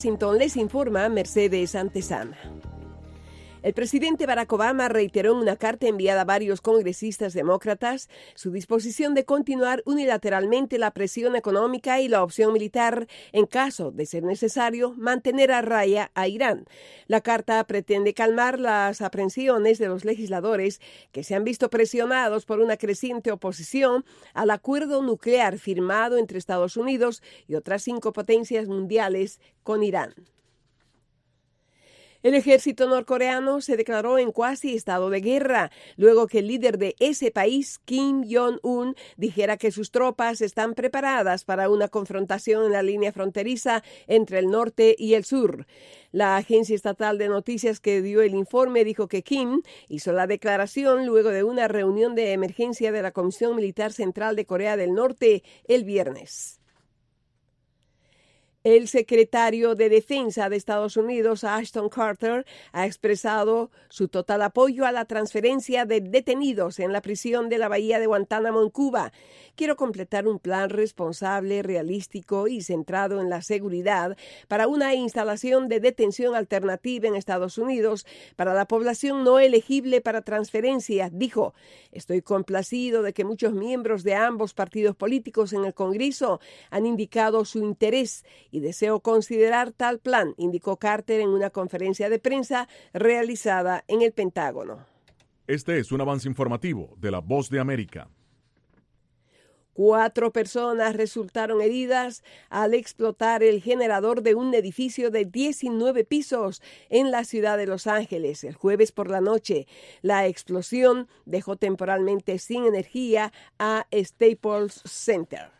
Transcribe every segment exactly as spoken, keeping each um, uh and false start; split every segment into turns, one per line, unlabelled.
Washington les informa Mercedes Antezana. El presidente Barack Obama reiteró en una carta enviada a varios congresistas demócratas su disposición de continuar unilateralmente la presión económica y la opción militar en caso de ser necesario mantener a raya a Irán. La carta pretende calmar las aprensiones de los legisladores que se han visto presionados por una creciente oposición al acuerdo nuclear firmado entre Estados Unidos y otras cinco potencias mundiales con Irán. El ejército norcoreano se declaró en cuasi estado de guerra, luego que el líder de ese país, Kim Jong-un, dijera que sus tropas están preparadas para una confrontación en la línea fronteriza entre el norte y el sur. La agencia estatal de noticias que dio el informe dijo que Kim hizo la declaración luego de una reunión de emergencia de la Comisión Militar Central de Corea del Norte el viernes. El secretario de Defensa de Estados Unidos, Ashton Carter, ha expresado su total apoyo a la transferencia de detenidos en la prisión de la Bahía de Guantánamo en Cuba. Quiero completar un plan responsable, realístico y centrado en la seguridad para una instalación de detención alternativa en Estados Unidos para la población no elegible para transferencia, dijo. Estoy complacido de que muchos miembros de ambos partidos políticos en el Congreso han indicado su interés y deseo considerar tal plan, indicó Carter en una conferencia de prensa realizada en el Pentágono.
Este es un avance informativo de La Voz de América.
Cuatro personas resultaron heridas al explotar el generador de un edificio de diecinueve pisos en la ciudad de Los Ángeles el jueves por la noche. La explosión dejó temporalmente sin energía a Staples Center.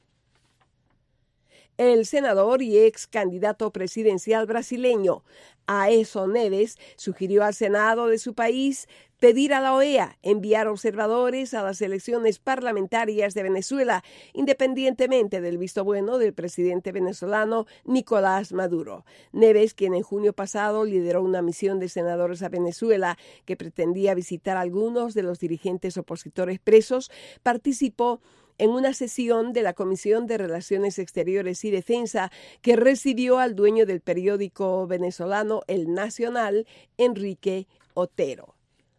El senador y ex candidato presidencial brasileño Aécio Neves sugirió al Senado de su país pedir a la O E A enviar observadores a las elecciones parlamentarias de Venezuela, independientemente del visto bueno del presidente venezolano Nicolás Maduro. Neves, quien en junio pasado lideró una misión de senadores a Venezuela que pretendía visitar a algunos de los dirigentes opositores presos, participó en una sesión de la Comisión de Relaciones Exteriores y Defensa que recibió al dueño del periódico venezolano El Nacional, Enrique Otero.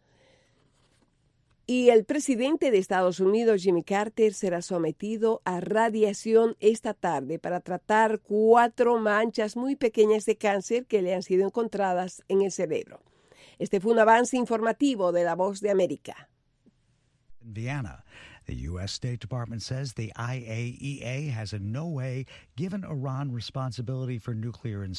Y el presidente de Estados Unidos, Jimmy Carter, será sometido a radiación esta tarde para tratar cuatro manchas muy pequeñas de cáncer que le han sido encontradas en el cerebro. Este fue un avance informativo de La Voz de América.
Indiana. The U S State Department says the I A E A has in no way given Iran responsibility for nuclear